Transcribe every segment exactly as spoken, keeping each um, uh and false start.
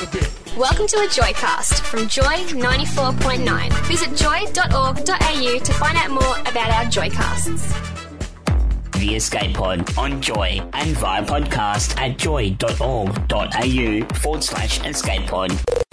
Welcome to a Joycast from Joy ninety-four point nine. Visit joy dot org dot a u to find out more about our Joycasts. The Escape Pod on Joy and via podcast at joy dot org dot a u forward slash escape pod.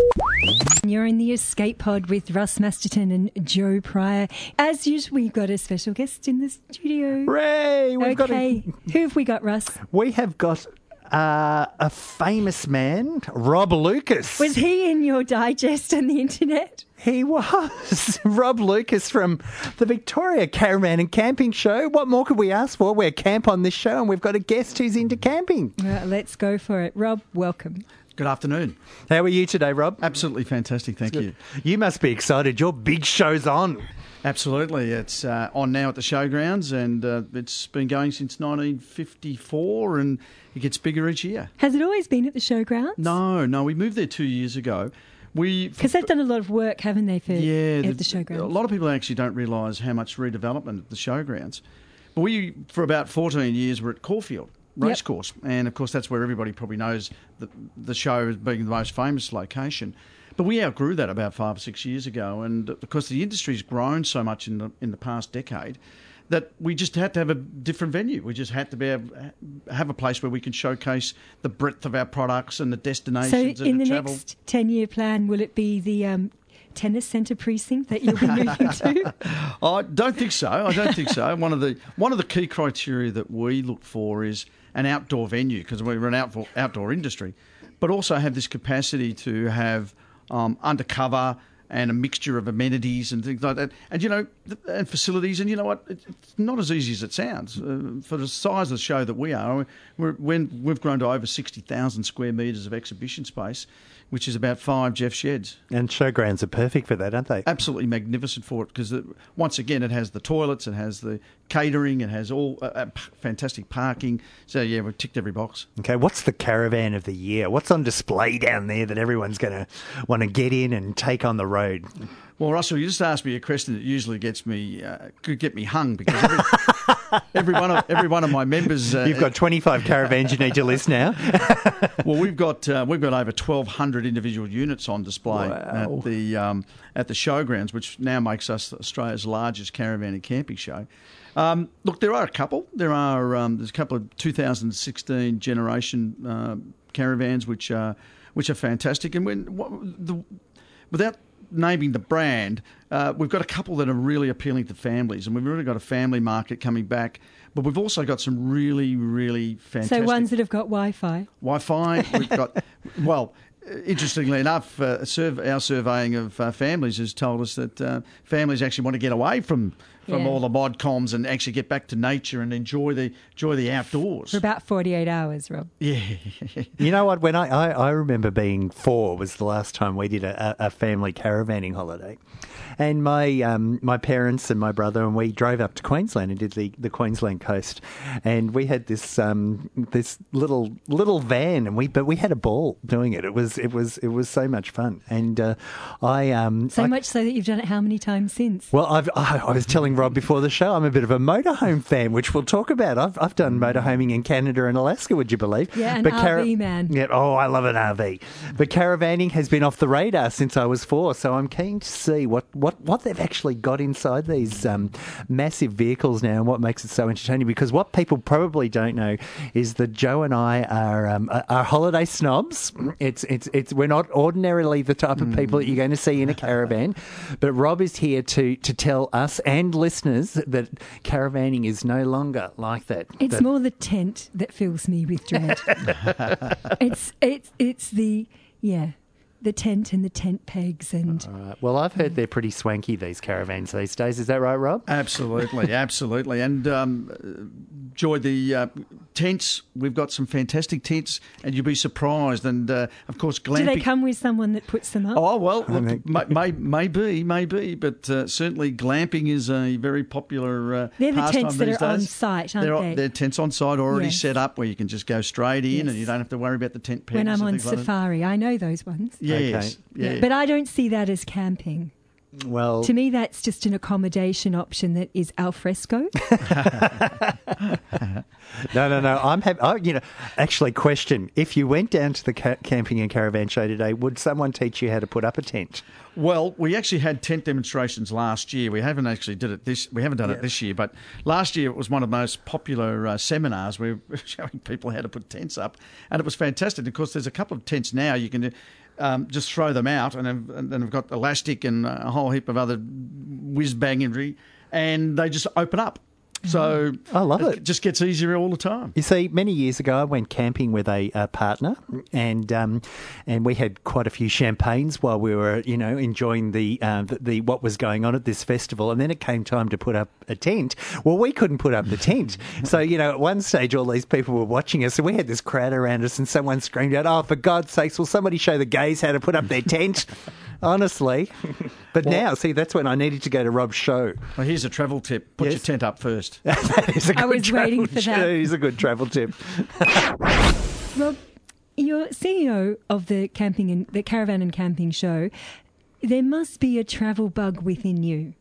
You're in the Escape Pod with Russ Masterton and Joe Pryor. As usual, we've got a special guest in the studio. Ray, we've got Okay, a, who have we got, Russ? we have got uh, a famous man, Rob Lucas. Was he in your digest on the internet? He was. Rob Lucas from the Victoria Caravan and Camping Show. What more could we ask for? We're camp on this show and we've got a guest who's into camping. Well, let's go for it. Rob, welcome. Good afternoon. How are you today, Rob? Absolutely fantastic, thank you. You must be excited. Your big show's on. Absolutely. It's uh, on now at the showgrounds, and uh, it's been going since nineteen fifty-four, and it gets bigger each year. Has it always been at the showgrounds? No, no, we moved there two years ago. We Because they've done a lot of work, haven't they, for yeah, at the, the showgrounds? A lot of people actually don't realise how much redevelopment at the showgrounds. But we, for about fourteen years, were at Caulfield Racecourse, yep. And of course that's where everybody probably knows the, the show as being the most famous location. But we outgrew that about five or six years ago, and because the industry's grown so much in the in the past decade, that we just had to have a different venue. We just had to be able, have a place where we can showcase the breadth of our products and the destinations. So and in the travel. next ten-year plan, will it be the um, tennis centre precinct that you'll be moving to? I don't think so. I don't think so. One of the one of the key criteria that we look for is an outdoor venue, because we're an outdoor outdoor industry, but also have this capacity to have um, undercover and a mixture of amenities and things like that, and you know, and facilities. And you know what? It's not as easy as it sounds. Uh, for the size of the show that we are, we're, when we've grown to over sixty thousand square metres of exhibition space, which is about five Jeff Sheds. And showgrounds are perfect for that, aren't they? Absolutely magnificent for it, because once again, it has the toilets, it has the catering, it has all uh, uh, fantastic parking. So yeah, we've ticked every box. Okay, what's the caravan of the year? What's on display down there that everyone's going to want to get in and take on the road? Well, Russell, you just asked me a question that usually gets me uh, could get me hung, because every, every one of every one of my members. Uh, You've got twenty-five caravans you need to list now. Well, we've got uh, we've got over twelve hundred individual units on display Wow. at the um, at the showgrounds, which now makes us Australia's largest caravan and camping show. Um, look, there are a couple. There are um, there's a couple of two thousand sixteen generation uh, caravans which are which are fantastic, and when what, the, without naming the brand, uh, we've got a couple that are really appealing to families, and we've really got a family market coming back. But we've also got some really, really fantastic... So ones that have got Wi-Fi? Wi-Fi. We've got... Well, interestingly enough, uh, survey, our surveying of uh, families has told us that uh, families actually want to get away from, from Yeah. all the mod coms and actually get back to nature and enjoy the enjoy the outdoors. For about forty-eight hours, Rob. Yeah. You know what? When I, I, I remember being four was the last time we did a, a family caravanning holiday, and my um, my parents and my brother and we drove up to Queensland and did the, the Queensland coast, and we had this um, this little little van, and we but we had a ball doing it. It was it was it was so much fun, and uh, I um So I, much so that you've done it how many times since? Well, I've, I, I was telling Rob before the show, I'm a bit of a motorhome fan, which we'll talk about. I've I've done motorhoming in Canada and Alaska, would you believe? Yeah, an But R V man. Yeah, oh, I love an R V. But caravanning has been off the radar since I was four, so I'm keen to see what, what, what they've actually got inside these um, massive vehicles now and what makes it so entertaining. Because what people probably don't know is that Joe and I are um, are are holiday snobs. It's it's it's we're not ordinarily the type of people that you're going to see in a caravan, but Rob is here to to tell us and listeners that caravanning is no longer like that. It's That- more the tent that fills me with dread. it's it's it's the yeah, the tent and the tent pegs and All right. Well, I've heard they're pretty swanky, these caravans these days. Is that right, Rob? Absolutely, absolutely. And um, Joy, the uh, tents, we've got some fantastic tents, and you'll be surprised. And, uh, of course, glamping... do they come with someone that puts them up? Oh, well, look, think- may, may, maybe, maybe, but uh, certainly glamping is a very popular uh, They're the pastime tents that these are on days. site, aren't they're, they? They're tents on site already Yes. set up where you can just go straight in Yes. and you don't have to worry about the tent pegs. When I'm and on things like that. safari, I know those ones. Yes, Okay. yeah. But I don't see that as camping. Well, To me, that's just an accommodation option that is al fresco. no, no, no. I'm happy. Oh, you know, actually, question: if you went down to the ca- camping and caravan show today, would someone teach you how to put up a tent? Well, we actually had tent demonstrations last year. We haven't actually did it this. We haven't done Yeah. it this year, but last year it was one of the most popular uh, seminars. We were showing people how to put tents up, and it was fantastic. Of course, there's a couple of tents now you can um, just throw them out, and then and then we've got elastic and a whole heap of other whiz bangery, and they just open up. So I love it. just gets easier all the time. You see, many years ago, I went camping with a, a partner, and um, and we had quite a few champagnes while we were, you know, enjoying the, uh, the the what was going on at this festival. And then it came time to put up a tent. Well, we couldn't put up the tent, so you know, at one stage, all these people were watching us, and we had this crowd around us, and someone screamed out, "Oh, for God's sakes, will somebody show the gays how to put up their tent?" Honestly, but Well- now, see, that's when I needed to go to Rob's show. Well, here's a travel tip: put Yes. your tent up first. That is a I good was travel waiting for tip. that. It is a good travel tip. Rob, you're C E O of the camping and the caravan and camping show. There must be a travel bug within you.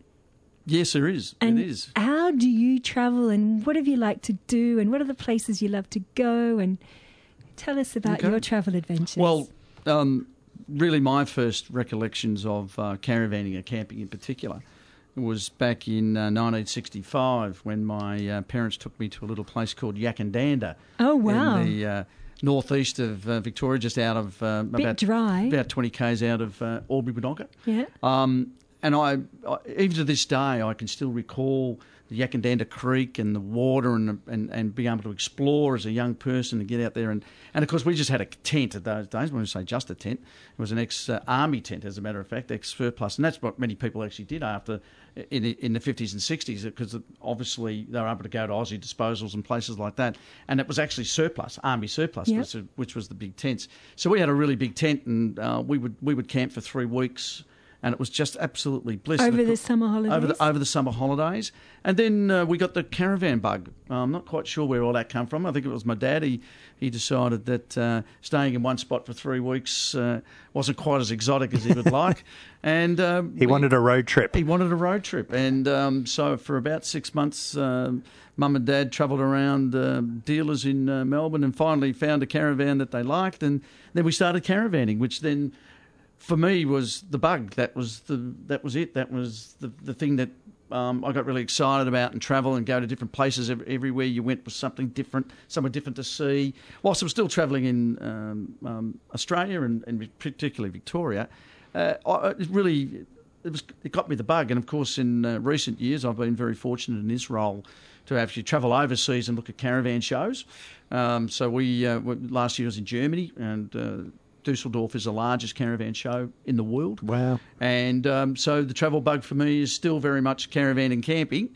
Yes, there is. And it is. how do you travel, and what have you like to do, and what are the places you love to go? And tell us about Okay. your travel adventures. Well, um, really, my first recollections of uh, caravanning and camping in particular was back in uh, nineteen sixty-five when my uh, parents took me to a little place called Yakandanda. Oh, wow. In the uh, northeast of uh, Victoria, just out of uh, Bit about dry. about twenty k's out of uh, Albury-Wodonga. Yeah. Um, and I, I, even to this day, I can still recall the Yakandanda Creek and the water and, and and being able to explore as a young person and get out there. And, and of course, we just had a tent at those days. When we say just a tent, it was an ex-army tent, as a matter of fact, ex-surplus. And that's what many people actually did after in, in the fifties and sixties, because obviously they were able to go to Aussie disposals and places like that. And it was actually surplus, army surplus, Yep. which, which was the big tents. So we had a really big tent, and uh, we would we would camp for three weeks. And it was just absolutely bliss. Over And the of course- summer holidays? Over the, over the summer holidays. And then uh, we got the caravan bug. I'm not quite sure where all that came from. I think it was my dad. He, he decided that uh, staying in one spot for three weeks uh, wasn't quite as exotic as he would like. And um, He we- wanted a road trip. he wanted a road trip. And um, so for about six months, um, Mum and Dad travelled around uh, dealers in uh, Melbourne and finally found a caravan that they liked. And then we started caravanning, which then, for me, was the bug. That was the that was it. That was the the thing that um, I got really excited about, and travel and go to different places. Ev- Everywhere you went was something different, somewhere different to see. Whilst I was still travelling in um, um, Australia and, and particularly Victoria, uh, I, it really it was it got me the bug. And of course, in uh, recent years, I've been very fortunate in this role to actually travel overseas and look at caravan shows. Um, so we uh, last year was in Germany, and uh, Dusseldorf is the largest caravan show in the world. Wow. And um, so the travel bug for me is still very much caravan and camping,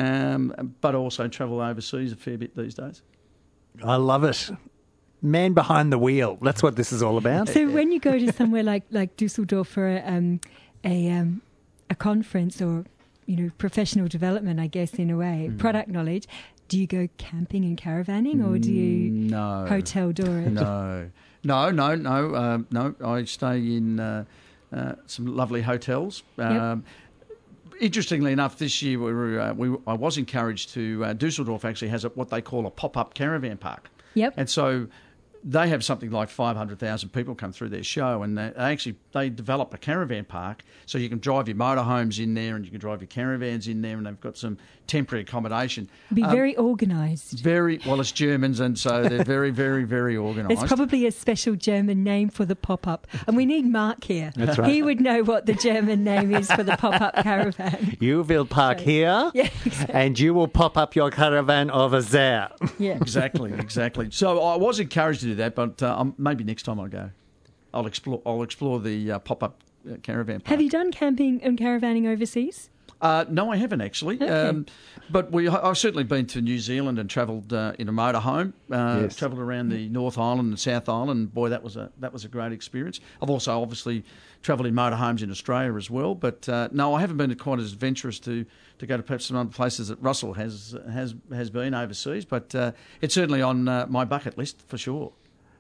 um, but also travel overseas a fair bit these days. I love it. Man behind the wheel. That's what this is all about. So when you go to somewhere like like Dusseldorf for a um, a, um, a conference or you know professional development, I guess in a way, product knowledge, do you go camping and caravanning, or do you No. hotel door it? No, no, no, no, um, no. I stay in uh, uh, some lovely hotels. Um, Interestingly enough, this year we, were, uh, we I was encouraged to. Uh, Dusseldorf actually has a, what they call a pop-up caravan park. Yep. And so they have something like five hundred thousand people come through their show, and they they actually they develop a caravan park, so you can drive your motorhomes in there and you can drive your caravans in there, and they've got some temporary accommodation. Be Um, very organised. very well, it's Germans, and so they're very, very, very There's organised. probably a special German name for the pop-up. And we need Mark here. That's right. He would know what the German name is for the pop-up caravan. You will park here, Yeah, exactly. and you will pop up your caravan over there. Yeah. Exactly, exactly. So I was encouraged to do that, but uh, um, maybe next time I go, I'll explore. I'll explore the uh, pop-up uh, caravan park. Have you done camping and caravanning overseas? Uh, no, I haven't actually. Okay. Um, but we, I've certainly been to New Zealand and travelled uh, in a motorhome. Uh, Yes. Travelled around the North Island and South Island. Boy, that was a that was a great experience. I've also obviously travelled in motorhomes in Australia as well. But uh, no, I haven't been quite as adventurous to, to go to perhaps some other places that Russell has has has been overseas. But uh, it's certainly on uh, my bucket list for sure.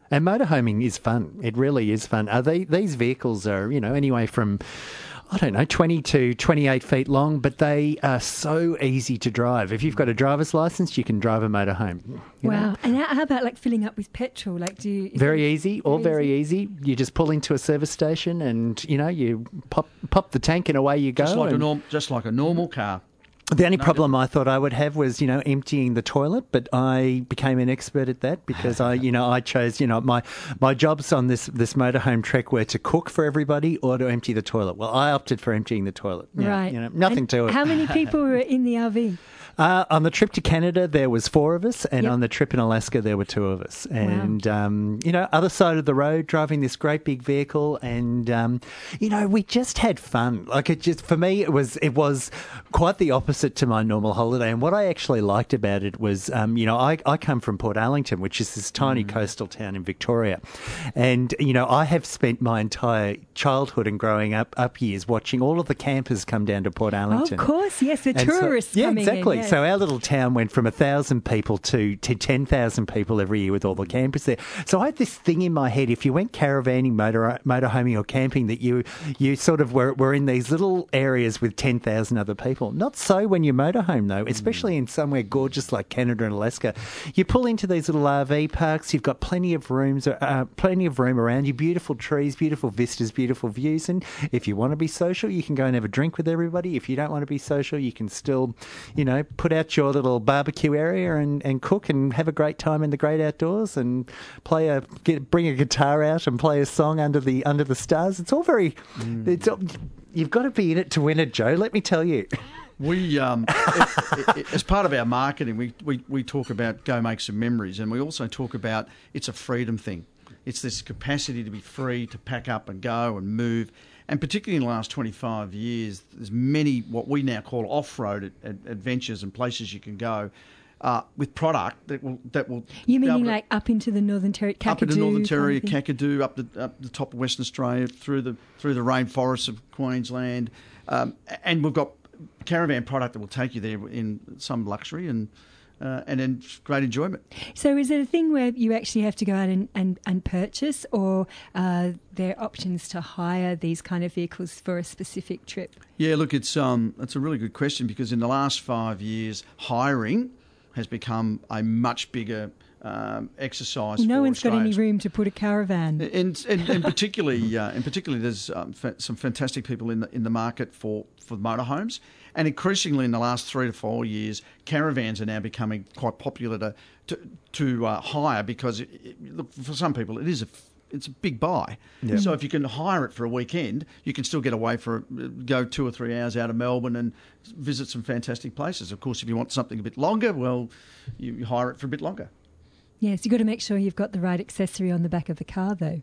And motorhoming is fun. It really is fun. Are they, these vehicles are, you know, anyway from, I don't know, twenty to twenty-eight feet long, but they are so easy to drive. If you've got a driver's license, you can drive a motorhome. you Wow. know. And how how about like filling up with petrol? Like, do you, is Very it- easy, all very easy. You just pull into a service station and, you know, you pop pop the tank and away you go. Just like a and- norm, just like a normal car. The only No problem I thought I would have was, you know, emptying the toilet, but I became an expert at that because I, you know, I chose, you know, my my jobs on this this motorhome trek were to cook for everybody or to empty the toilet. Well, I opted for emptying the toilet. Yeah, Right. You know, nothing And to it. How many people were in the R V? Uh, on the trip to Canada, there was four of us, and Yep. on the trip in Alaska, there were two of us. And, um, you know, other side of the road, driving this great big vehicle, and, um, you know, we just had fun. Like, it just, for me, it was it was quite the opposite to my normal holiday. And what I actually liked about it was, um, you know, I, I come from Port Arlington, which is this tiny coastal town in Victoria. And, you know, I have spent my entire childhood and growing up, up years watching all of the campers come down to Port Oh, Arlington. of course, yes, the And so- tourists yeah, coming exactly. in. yes. So our little town went from a thousand people to to ten thousand people every year with all the campers there. So I had this thing in my head: if you went caravanning, motor motorhoming, or camping, that you you sort of were, were in these little areas with ten thousand other people. Not so when you motorhome though, especially in somewhere gorgeous like Canada and Alaska. You pull into these little R V parks. You've got plenty of rooms, uh, plenty of room around you. Beautiful trees, beautiful vistas, beautiful views. And if you want to be social, you can go and have a drink with everybody. If you don't want to be social, you can still, you know, put out your little barbecue area and, and cook and have a great time in the great outdoors and play a get, bring a guitar out and play a song under the under the stars. It's all very. Mm. It's all, you've got to be in it to win it, Joe. Let me tell you. We, um, it, it, as part of our marketing, we, we, we talk about go make some memories, and we also talk about it's a freedom thing. It's this capacity to be free, to pack up and go and move. And particularly in the last twenty-five years, there's many what we now call off-road ad- adventures and places you can go uh, with product that will that will. You be mean able to- like up into the Northern Territory, Kakadu? up into Northern Territory, kind of thing? Kakadu, up the up the top of Western Australia, through the through the rainforests of Queensland, um, and we've got caravan product that will take you there in some luxury and. Uh, and then great enjoyment. So is it a thing where you actually have to go out and, and, and purchase, or uh, there are options to hire these kind of vehicles for a specific trip? Yeah, look, it's um, it's a really good question because in the last five years, hiring has become a much bigger um, exercise. No for one's got any Australians. room to put a caravan. And, and, and particularly, uh, and particularly, there's um, fa- some fantastic people in the in the market for, for motorhomes, and increasingly in the last three to four years, caravans are now becoming quite popular to to, to uh, hire because, it, it, look, for some people, it is a it's a big buy. Yeah. So if you can hire it for a weekend, you can still get away for go two or three hours out of Melbourne and visit some fantastic places. Of course, if you want something a bit longer, well, you, you hire it for a bit longer. Yes, you've got to make sure you've got the right accessory on the back of the car, though.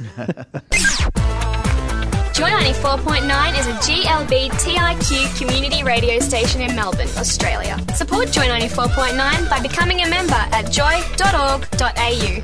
Joy ninety-four point nine is a G L B T I Q community radio station in Melbourne, Australia. Support Joy ninety-four point nine by becoming a member at joy dot org dot a u.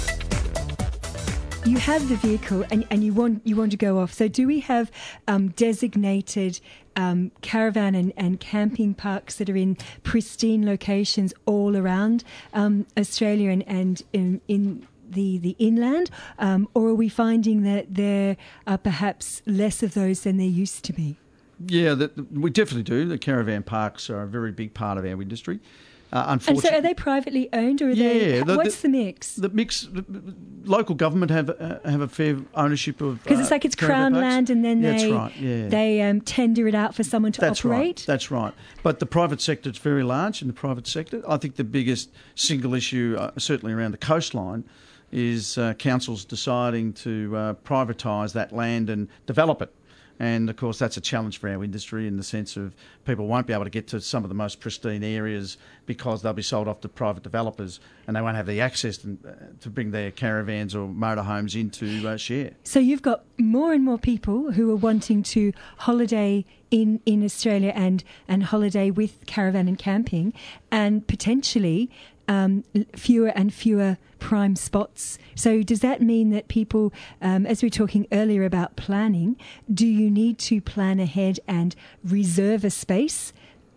You have the vehicle and, and you want you want to go off. So do we have um, designated um, caravan and, and camping parks that are in pristine locations all around um, Australia and, and in, in the, the inland? Um, or are we finding that there are perhaps less of those than there used to be? Yeah, that, we definitely do. The caravan parks are a very big part of our industry. Uh, And so unfortunately, are they privately owned or are Yeah, they, the- what's the, the- mix? the mix, the, the local government have uh, have a fair ownership of Because uh, it's like it's caravan Crown parks. land and then Yeah, they, that's right. Yeah. they um, tender it out for someone to That's operate? right. That's right. But the private sector is very large in the private sector. I think the biggest single issue, uh, certainly around the coastline, is uh, councils deciding to uh, privatise that land and develop it. And, of course, that's a challenge for our industry in the sense of people won't be able to get to some of the most pristine areas because they'll be sold off to private developers and they won't have the access to, uh, to bring their caravans or motorhomes in to uh, share. So you've got more and more people who are wanting to holiday in, in Australia and, and holiday with caravan and camping, and potentially um, fewer and fewer prime spots. So does that mean that people, um, as we were talking earlier about planning, do you need to plan ahead and reserve a space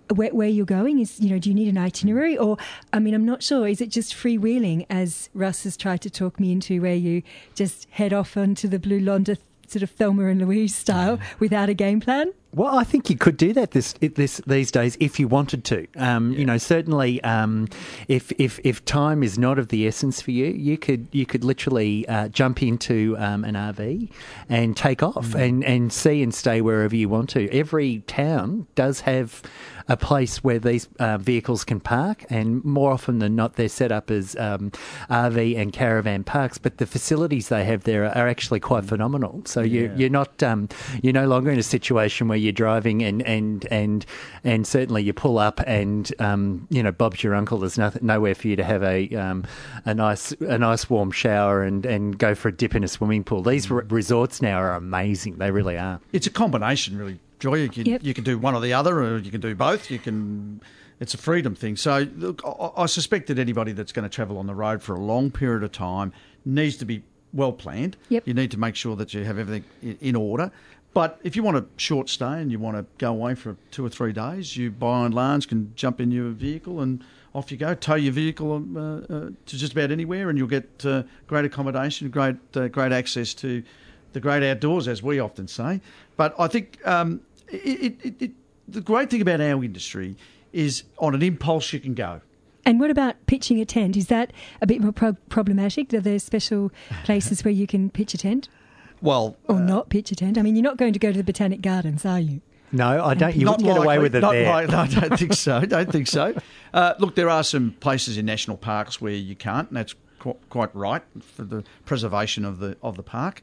where, where you're going? Is, you know, do you need an itinerary? Or, I mean, I'm not sure. Is it just freewheeling, as Russ has tried to talk me into, where you just head off onto the Blue Londa, sort of Thelma and Louise style, without a game plan? Well, I think you could do that this this these days if you wanted to. Um, yeah. You know, certainly, um, if if if time is not of the essence for you, you could you could literally uh, jump into um, an R V and take off mm. and and see and stay wherever you want to. Every town does have a place where these uh, vehicles can park, and more often than not, they're set up as um, R V and caravan parks. But the facilities they have there are, are actually quite phenomenal. So you, yeah. you're not um, you're no longer in a situation where you're driving and and and and certainly you pull up and um, you know, Bob's your uncle. There's nothing, nowhere for you to have a um, a nice a nice warm shower and, and go for a dip in a swimming pool. These re- resorts now are amazing. They really are. It's a combination, really. Joy, you can, yep. you can do one or the other, or you can do both. You can. It's a freedom thing. So look, I, I suspect that anybody that's going to travel on the road for a long period of time needs to be well planned. Yep. You need to make sure that you have everything in, in order. But if you want a short stay and you want to go away for two or three days, you by and large can jump in your vehicle and off you go. Tow your vehicle uh, uh, to just about anywhere, and you'll get uh, great accommodation, great uh, great access to the great outdoors, as we often say. But I think um, it, it, it, the great thing about our industry is on an impulse you can go. And what about pitching a tent? Is that a bit more pro- problematic? Are there special places where you can pitch a tent? Well, or uh, not pitch a tent? I mean, you're not going to go to the Botanic Gardens, are you? No, I don't. You not wouldn't get away likely, with it not there. Like, no, I don't think so. I don't think so. Uh, look, there are some places in national parks where you can't, and that's qu- quite right for the preservation of the of the park.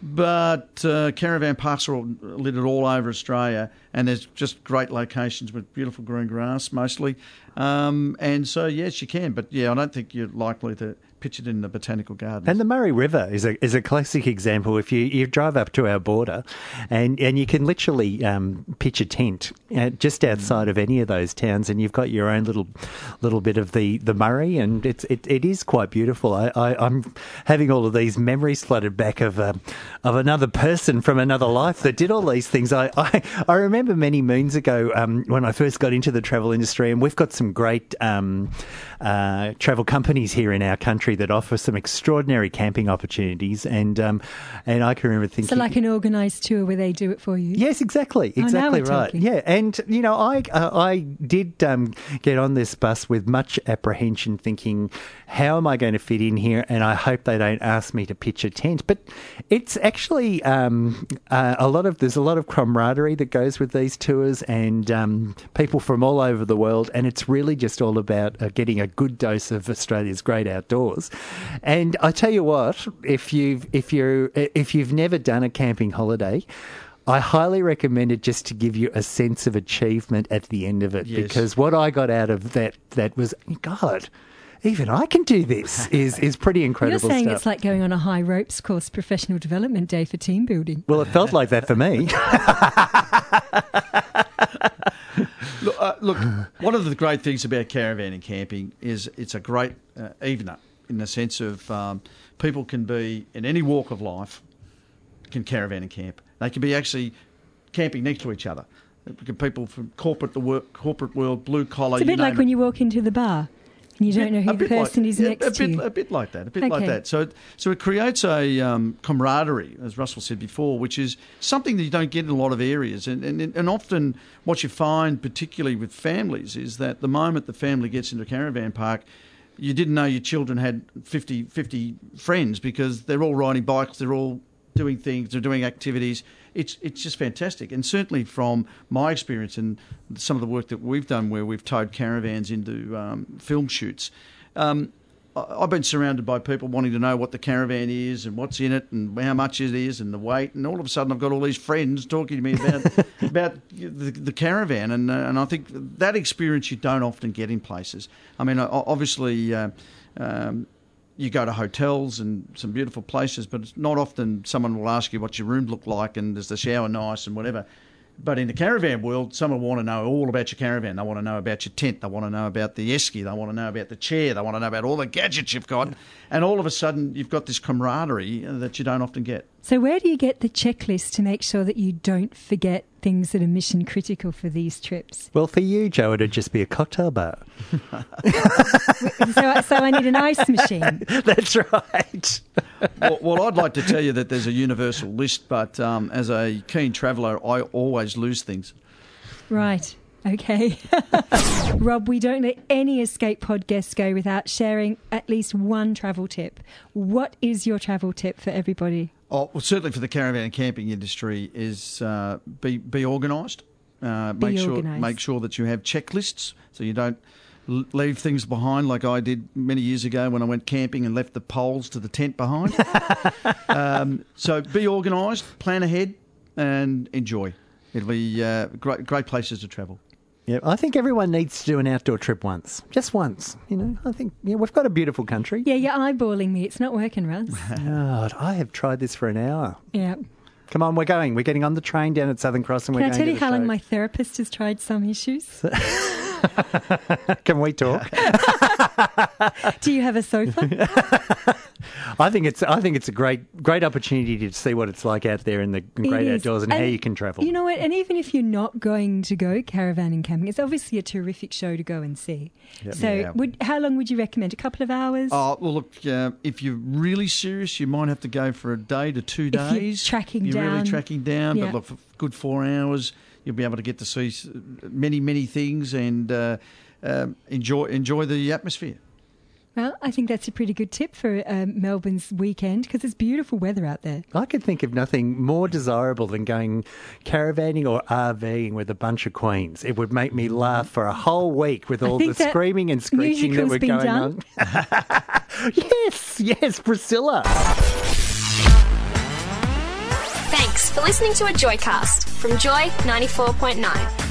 But uh, caravan parks are all, littered all over Australia, and there's just great locations with beautiful green grass mostly. Um, and so, yes, you can. But, yeah, I don't think you're likely to pitch it in the botanical gardens. And the Murray River is a is a classic example. If you, you drive up to our border, and, and you can literally um, pitch a tent uh, just outside of any of those towns, and you've got your own little little bit of the, the Murray, and it's it, it is quite beautiful. I, I, I'm having all of these memories flooded back of um, of another person from another life that did all these things. I I, I remember many moons ago um, when I first got into the travel industry, and we've got some great um, uh, travel companies here in our country that offer some extraordinary camping opportunities, and um, and I can remember thinking, so like an organised tour where they do it for you. Yes, exactly, exactly oh, now we're right. talking. Yeah, and you know, I uh, I did um, get on this bus with much apprehension, thinking, how am I going to fit in here? And I hope they don't ask me to pitch a tent. But it's actually um, uh, a lot of there's a lot of camaraderie that goes with these tours, and um, people from all over the world, and it's really just all about uh, getting a good dose of Australia's great outdoors. And I tell you what, if you've if you're if you've never done a camping holiday, I highly recommend it just to give you a sense of achievement at the end of it. Yes. Because what I got out of that that was, God, even I can do this, is is pretty incredible You're saying stuff. it's like going on a high ropes course, professional development day for team building. Well, it felt like that for me. Look, uh, look, one of the great things about caravan and camping is it's a great uh, evener in the sense of um, people can be in any walk of life, can caravan and camp. They can be actually camping next to each other. People from corporate the work, corporate world, blue collar. It's a bit like it. when you walk into the bar and you don't know who the person like, is yeah, next a to bit, you. A bit like that, a bit Okay. like that. So, so it creates a um, camaraderie, as Russell said before, which is something that you don't get in a lot of areas. And, and, and often what you find, particularly with families, is that the moment the family gets into a caravan park, you didn't know your children had fifty, fifty friends because they're all riding bikes, they're all doing things, they're doing activities. It's it's just fantastic. And certainly from my experience and some of the work that we've done where we've towed caravans into um, film shoots, um, I- I've been surrounded by people wanting to know what the caravan is and what's in it and how much it is and the weight. And all of a sudden I've got all these friends talking to me about about the, the caravan. And, uh, and I think that experience you don't often get in places. I mean, obviously... Uh, um, you go to hotels and some beautiful places, but it's not often someone will ask you what your room looked like and is the shower nice and whatever. But in the caravan world, someone will want to know all about your caravan. They want to know about your tent. They want to know about the esky. They want to know about the chair. They want to know about all the gadgets you've got. And all of a sudden, you've got this camaraderie that you don't often get. So where do you get the checklist to make sure that you don't forget things that are mission critical for these trips. Well, for you, Joe, it'd just be a cocktail bar. so, so I need an ice machine. That's right. well, well, I'd like to tell you that there's a universal list, but um, as a keen traveller, I always lose things. Right. Okay. Rob, we don't let any Escape Pod guests go without sharing at least one travel tip. What is your travel tip for everybody? Oh, well, certainly for the caravan and camping industry is uh, be be organised. Uh, Be make sure organised. make sure that you have checklists so you don't l- leave things behind like I did many years ago when I went camping and left the poles to the tent behind. um, so be organised, plan ahead, and enjoy. It'll be uh, great great places to travel. Yeah, I think everyone needs to do an outdoor trip once, just once. You know, I think yeah, we've got a beautiful country. Yeah, you're eyeballing me. It's not working, Russ. God, I have tried this for an hour. Yeah. Come on, we're going. We're getting on the train down at Southern Cross, and Can we're I going tell to you the how long show. my therapist has tried some issues? Can we talk? Do you have a sofa? I think it's I think it's a great great opportunity to see what it's like out there in the great It is. outdoors and, how you can travel. You know what? And even if you're not going to go caravanning camping, it's obviously a terrific show to go and see. So, Yeah. would, how long would you recommend? A couple of hours? Oh, well, look, uh, if you're really serious, you might have to go for a day to two If you're days. tracking You're down. really tracking down, Yeah. but look, for good four hours, you'll be able to get to see s- many, many things and uh, um, enjoy enjoy the atmosphere. Well, I think that's a pretty good tip for um, Melbourne's weekend because it's beautiful weather out there. I could think of nothing more desirable than going caravanning or RVing with a bunch of queens. It would make me laugh for a whole week with all the think that screaming and screeching that musical's were been going done. on. Yes, yes, Priscilla. Thanks for listening to a Joycast from Joy ninety-four point nine.